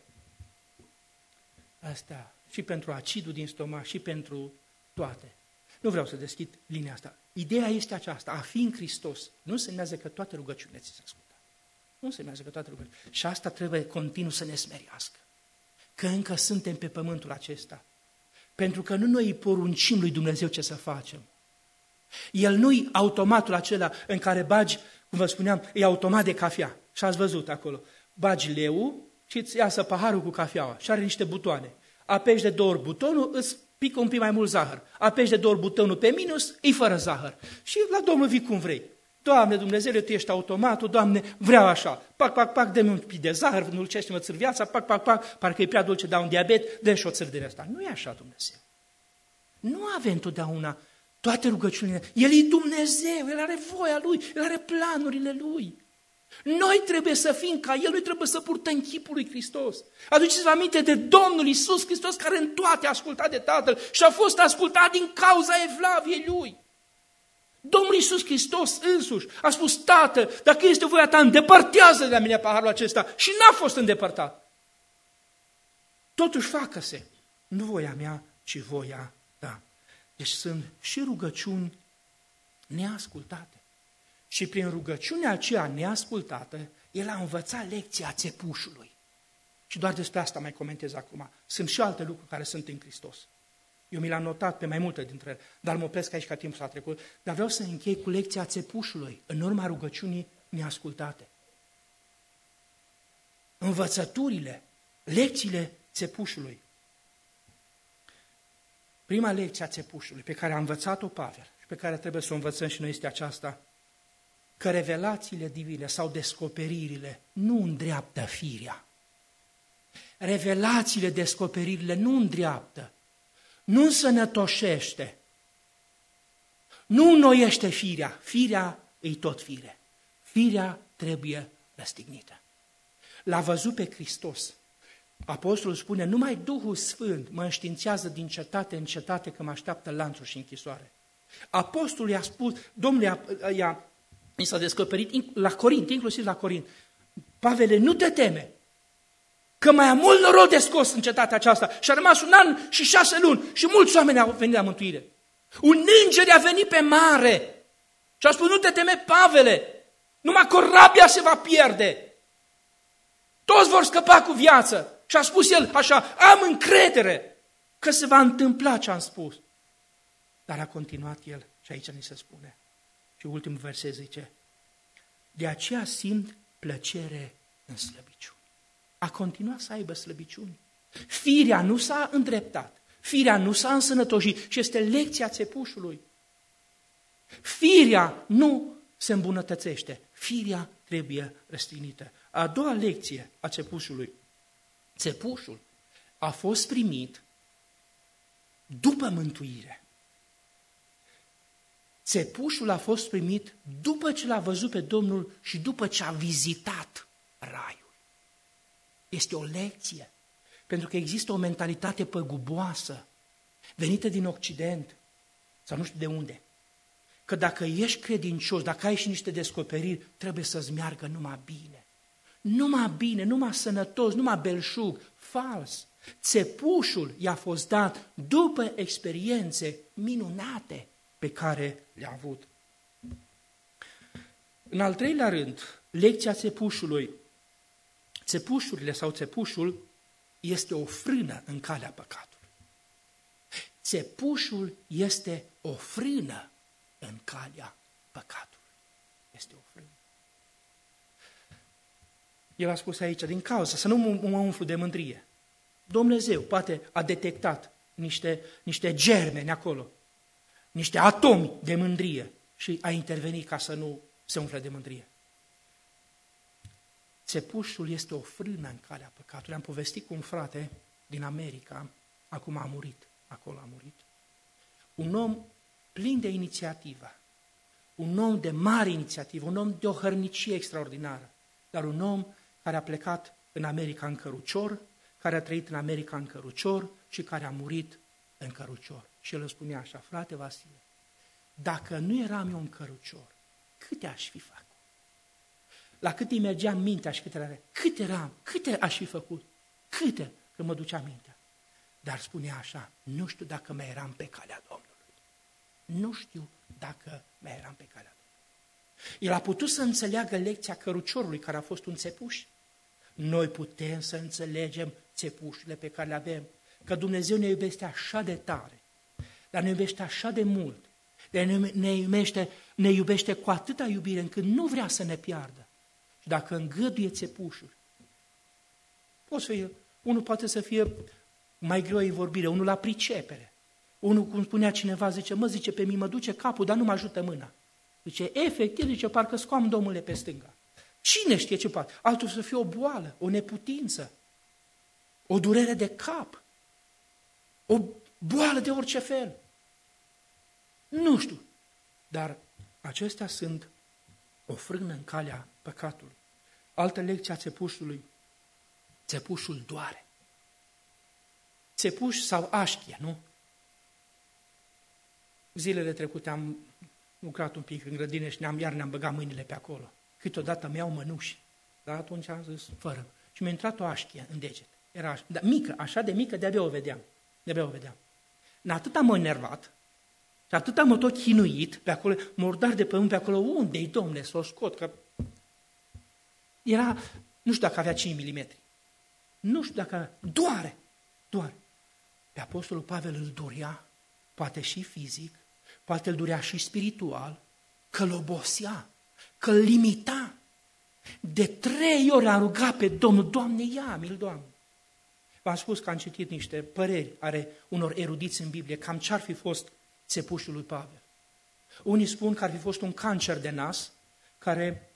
astea, și pentru acidul din stomac, și pentru toate. Nu vreau să deschid linia asta. Ideea este aceasta, a fi în Hristos nu înseamnă că toate rugăciunile ți se ascultă. Nu înseamnă că toate rugăciunile. Și asta trebuie continuu să ne smeriască. Că încă suntem pe pământul acesta. Pentru că nu noi îi poruncim lui Dumnezeu ce să facem. El nu-i automatul acela în care bagi, cum vă spuneam, e automat de cafea. Și ați văzut acolo. Bagi leu și îți iasă paharul cu cafeaua și are niște butoane. Apeși de 2 ori butonul, îți pică un pic mai mult zahăr. Apeși de 2 ori butonul pe minus, e fără zahăr. Și la Domnul vii cum vrei. Doamne, Dumnezeule, Tu ești automatul, Doamne, vreau așa. Pac, pac, pac, dă-mi un pic de zahăr, înulcește-mă țâr viața, pac, pac, pac, parcă e prea dulce, dau un diabet, dă-mi și o țâr de asta. Nu e așa, Dumnezeu. Nu avem totdeauna toate rugăciunile. El e Dumnezeu, El are voia Lui, El are planurile Lui. Noi trebuie să fim ca El, noi trebuie să purtăm chipul lui Hristos. Aduceți-vă aminte de Domnul Iisus Hristos, care în toate a ascultat de Tatăl și a fost ascultat din cauza evlaviei Lui. Domnul Iisus Hristos însuși a spus, Tată, dacă este voia Ta, îndepărtează de la mine paharul acesta. Și n-a fost îndepărtat. Totuși facă-se, nu voia mea, ci voia Ta. Deci sunt și rugăciuni neascultate. Și prin rugăciunea aceea neascultată, El a învățat lecția țepușului. Și doar despre asta mai comentez acum. Sunt și alte lucruri care sunt în Hristos. Eu mi l-am notat pe mai multe dintre ele, dar mă opresc aici ca timpul s-a trecut. Dar vreau să închei cu lecția țepușului, în urma rugăciunii neascultate. Învățăturile, lecțiile țepușului. Prima lecție a țepușului, pe care a învățat-o Pavel și pe care trebuie să o învățăm și noi, este aceasta, că revelațiile divine sau descoperirile nu îndreaptă firea. Revelațiile, descoperirile nu îndreaptă, nu însănătoșește, nu înnoiește firea. Firea e tot fire. Firea trebuie răstignită. L-a văzut pe Hristos. Apostolul spune, numai Duhul Sfânt mă înștiințează din cetate în cetate că mă așteaptă lanțuri și închisoare. Apostolul i-a spus, Domnul i s-a descoperit la Corint, inclusiv la Corint, Pavele, nu te teme, că mai am mult noroc de scos în cetatea aceasta. Și a rămas 1 an și 6 luni și mulți oameni au venit la mântuire. Un înger a venit pe mare și a spus, nu te teme, Pavele, numai corabia se va pierde. Toți vor scăpa cu viață. Și a spus el așa, am încredere că se va întâmpla ce am spus. Dar a continuat el și aici ni se spune. Și ultimul verset zice, de aceea simt plăcere în slăbiciuni. A continuat să aibă slăbiciuni. Firea nu s-a îndreptat, firea nu s-a însănătoșit și este lecția țepușului. Firea nu se îmbunătățește, firea trebuie răstignită. A doua lecție a țepușului. Țepușul a fost primit după mântuire. Țepușul a fost primit după ce l-a văzut pe Domnul și după ce a vizitat raiul. Este o lecție, pentru că există o mentalitate păguboasă, venită din Occident, sau nu știu de unde, că dacă ești credincios, dacă ai și niște descoperiri, trebuie să-ți meargă numai bine. Numai bine, numai sănătos, numai belșug. Fals. Țepușul i-a fost dat după experiențe minunate pe care le-a avut. În al treilea rând, lecția țepușului. Țepușurile sau țepușul este o frână în calea păcatului. Țepușul este o frână în calea păcatului. Este o frână. El a spus aici, din cauza, să nu mă umflu de mândrie. Dumnezeu poate a detectat niște germeni acolo, niște atomi de mândrie și a intervenit ca să nu se umfle de mândrie. Țepușul este o frână în calea păcatului. Am povestit cu un frate din America, acum a murit, acolo a murit. Un om plin de inițiativă, un om de mare inițiativă, un om de o hărnicie extraordinară, dar un om care a plecat în America în cărucior, care a trăit în America în cărucior și care a murit în cărucior. Și el îmi spunea așa: frate Vasile, dacă nu eram eu în cărucior, câte aș fi făcut? La cât îi mergea mintea și câte aș fi făcut? Câte, că mă ducea mintea. Dar spunea așa: nu știu dacă mai eram pe calea Domnului. Nu știu dacă mai eram pe calea Domnului. El a putut să înțeleagă lecția căruciorului care a fost un țepuș. Noi putem să înțelegem țepușurile pe care le avem, că Dumnezeu ne iubește așa de tare, dar ne iubește așa de mult, dar ne iubește cu atâta iubire încât nu vrea să ne piardă. Și dacă îngăduie țepușuri, unul poate să fie mai greu în vorbire, unul la pricepere. Unul, cum spunea cineva, zice, pe mine mă duce capul, dar nu mă ajută mâna. Zice, efectiv, parcă scoam domnule pe stânga. Cine știe ce poate? Altul să fie o boală, o neputință, o durere de cap, o boală de orice fel. Nu știu, dar acestea sunt o frână în calea păcatului. Altă lecție a țepușului: țepușul doare. Țepuș sau așchie, nu? Zilele trecute am lucrat un pic în grădine și ne-am băgat mâinile pe acolo. Câteodată mi-au mănuși, dar atunci am zis fără. Și mi-a intrat o așchie în deget. Era mică, așa de mică, de-abia o vedeam. Atâta m-a enervat și atâta m-a tot chinuit pe acolo, murdar de pământ pe acolo. Unde-i, Domne, să o scot? Că era, nu știu dacă avea 5 mm. Nu știu dacă doare. Pe apostolul Pavel îl durea, poate și fizic, poate îl durea și spiritual, că îl obosea, că îl limita. De 3 ori a rugat pe Domnul: Doamne, ia-mi-l, Doamne. V-am spus că am citit niște păreri ale unor erudiți în Biblie, cam ce-ar fi fost țepușul lui Pavel. Unii spun că ar fi fost un cancer de nas, care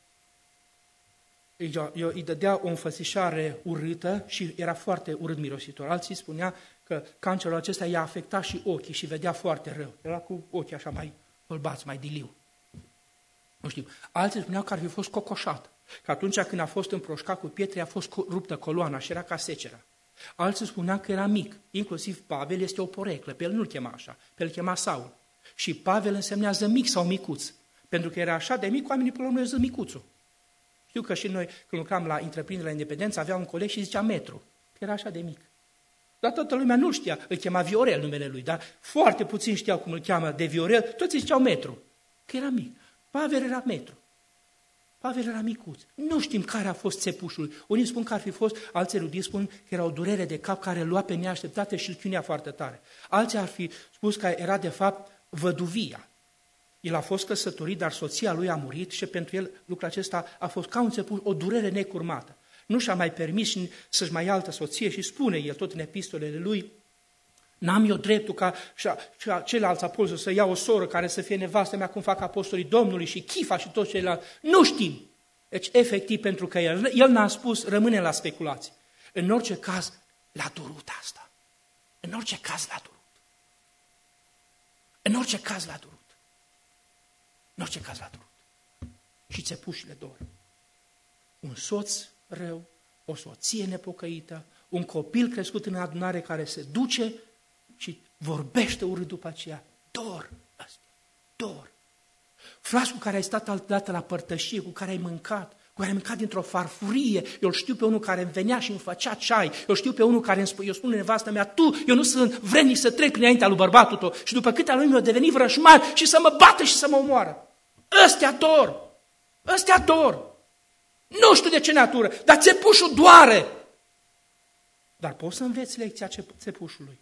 îi dădea o înfățișare urâtă și era foarte urât mirositor. Alții spunea că cancerul acesta i-a afectat și ochii și vedea foarte rău. Era cu ochii așa mai bălbați, mai diliu. Nu știu. Alții spuneau că ar fi fost cocoșat, că atunci când a fost împroșcat cu pietre a fost ruptă coloana și era ca secera. Alții spuneau că era mic, inclusiv Pavel este o poreclă, pe el nu-l chema așa, pe el chema Saul. Și Pavel însemnează mic sau micuț, pentru că era așa de mic, oamenii pe urmă zic micuțul. Știu că și noi, când lucram la întreprinderea Independență, aveam un coleg și zicea Metru, că era așa de mic. Dar toată lumea nu știa, îl chema Viorel numele lui, dar foarte puțin știau cum îl cheamă de Viorel, toți ziceau Metru, că era mic. Pavel era Metru. Pavel era micuț. Nu știm care a fost țepușul. Unii spun că ar fi fost, alții erudiți spun că era o durere de cap care îl lua pe neașteptate și îl chinuia foarte tare. Alții ar fi spus că era de fapt văduvia. El a fost căsătorit, dar soția lui a murit și pentru el lucrul acesta a fost ca un țepuș, o durere necurmată. Nu și-a mai permis să-și mai ia altă soție și spune el tot în epistolele lui: n-am eu dreptul ca ceilalți apostoli să iau o soră care să fie nevastă mea cum fac apostolii Domnului și Chifa și toți ceilalți. Nu știm. Deci, efectiv, pentru că el n-a spus, rămâne la speculații. În orice caz, l-a durut asta. În orice caz l-a durut. În orice caz l-a durut. În orice caz l-a durut. Și țepușile dor. Un soț rău, o soție nepocăită, un copil crescut în adunare care se duce și vorbește urât după aceea. Dor astea, dor. Frați cu care ai stat altădată la părtășie, cu care ai mâncat dintr-o farfurie. Eu știu pe unul care îmi venea și îmi făcea ceai. Eu știu pe unul care eu spun nevastă mea: eu nu sunt vrednic să trec prin înaintea lui bărbatul tău. Și după câteva luni mi-a devenit vrășmar și să mă bată și să mă omoară. Ăstea dor. Nu știu de ce natură, dar țepușul doare. Dar poți să înveți lecția țepușului.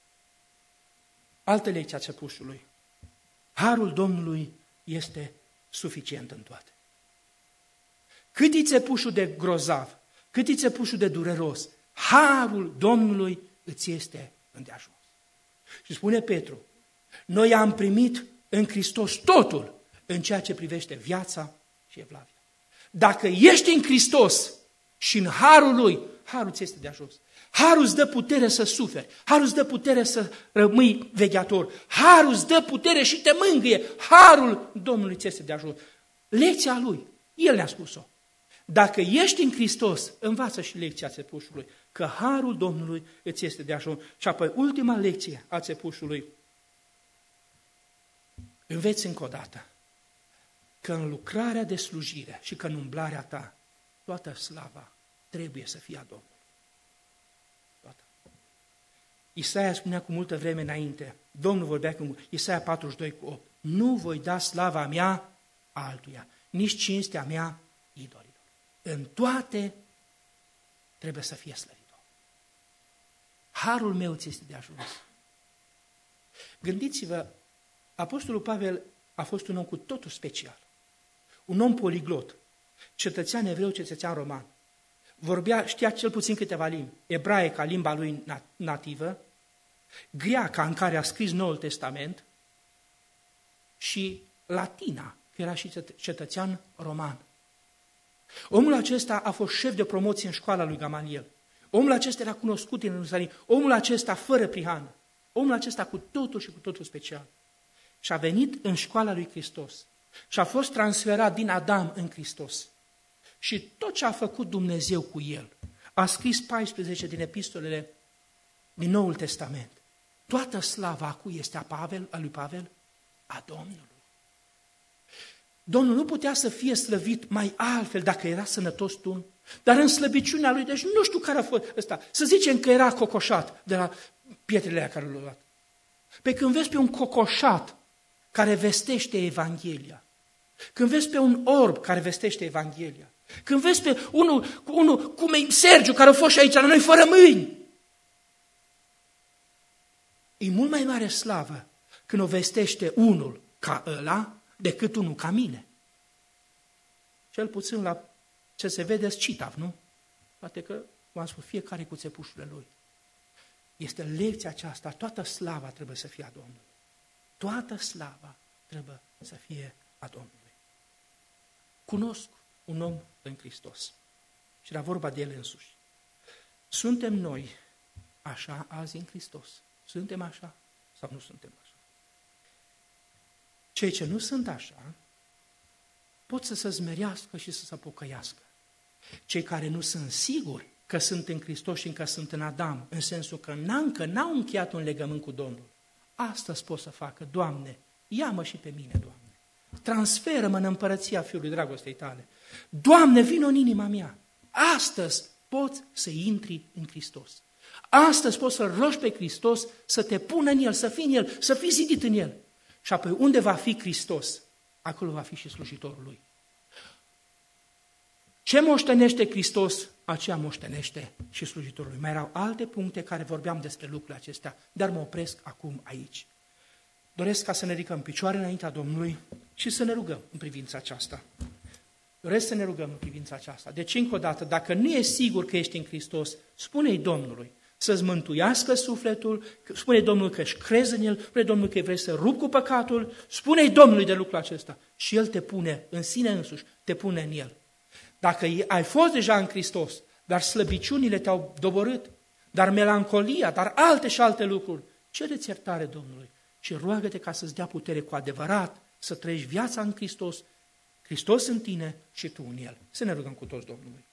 Altă lecție a țepușului. Harul Domnului este suficient în toate. Cât e țepușul de grozav, cât e țepușul de dureros, harul Domnului îți este îndeajuns. Și spune Petru: noi am primit în Hristos totul în ceea ce privește viața și evlavia. Dacă ești în Hristos și în harul Lui, harul ți este de ajuns. Harul îți dă putere să suferi, harul îți dă putere să rămâi vegheator, harul îți dă putere și te mângâie, harul Domnului ți este de ajutor. Lecția Lui, El ne-a spus-o. Dacă ești în Hristos, învață și lecția țepușului, că harul Domnului îți este de ajutor. Și apoi ultima lecție a țepușului, înveți încă o dată că în lucrarea de slujire și că în umblarea ta, toată slava trebuie să fie a Domnului. Toată. Isaia spunea cu multă vreme înainte, Domnul vorbea cu Isaia 42:8, nu voi da slava mea altuia, nici cinstea mea idolilor. În toate trebuie să fie slăvit. Harul meu ți este de ajuns. Gândiți-vă, Apostolul Pavel a fost un om cu totul special. Un om poliglot, cetățean evreu, cetățean roman. Știa cel puțin câteva limbi. Ebraica, limba lui nativă, greaca, în care a scris Noul Testament, și latina, că era și cetățean roman. Omul acesta a fost șef de promoție în școala lui Gamaliel. Omul acesta era cunoscut în Ierusalim. Omul acesta fără prihană. Omul acesta cu totul și cu totul special. Și a venit în școala lui Hristos. Și a fost transferat din Adam în Hristos. Și tot ce a făcut Dumnezeu cu el, a scris 14 din epistolele din Noul Testament. Toată slava cui este a lui Pavel? A Domnului. Domnul nu putea să fie slăvit mai altfel dacă era sănătos tun, dar în slăbiciunea lui, deci nu știu care a fost ăsta, să zicem că era cocoșat de la pietrele aia care l-au luat. Pe când vezi pe un cocoșat care vestește Evanghelia, când vezi pe un orb care vestește Evanghelia, când vezi pe unul cum e Sergiu, care a fost și aici la noi fără mâini, e mult mai mare slavă când o vestește unul ca ăla decât unul ca mine. Cel puțin la ce se vede citav, nu? Poate că, v-am spus, fiecare cu țepușurile lui. Este lecția aceasta, toată slava trebuie să fie a Domnului. Toată slava trebuie să fie a Domnului. Cunosc un om în Hristos și era vorba de el însuși. Suntem noi așa azi în Hristos? Suntem așa sau nu suntem așa? Cei ce nu sunt așa pot să se zmerească și să se pocăiască. Cei care nu sunt siguri că sunt în Hristos și încă sunt în Adam, în sensul că încă n-au încheiat un legământ cu Domnul, astăzi pot să facă, Doamne, ia-mă și pe mine, Doamne. Transferă-mă în împărăția Fiului dragostei tale. Doamne, vină în inima mea. Astăzi poți să intri în Hristos. Astăzi poți să-L rogi pe Hristos să te pună în El, să fii în El, să fii zidit în El. Și apoi unde va fi Hristos, acolo va fi și slujitorul Lui. Ce moștenește Hristos, aceea moștenește și slujitorul Lui. Mai erau alte puncte care vorbeam despre lucrurile acestea, dar mă opresc acum aici. Doresc ca să ne ridicăm picioare înaintea Domnului și să ne rugăm în privința aceasta. Doresc să ne rugăm în privința aceasta. Deci, încă o dată, dacă nu e sigur că ești în Hristos, spune-i Domnului să-ți mântuiască sufletul, spune-i Domnului că își crezi în El, spune-i Domnului că vrei să rupi cu păcatul, spune-i Domnului de lucrul acesta și El te pune în sine însuși, te pune în El. Dacă ai fost deja în Hristos, dar slăbiciunile te-au doborât, dar melancolia, dar alte și alte lucruri, cere-ți iertare Domnului și roagă-te ca să-ți dea putere cu adevărat să trăiești viața în Hristos, Hristos în tine și tu în El. Să ne rugăm cu toți Domnului.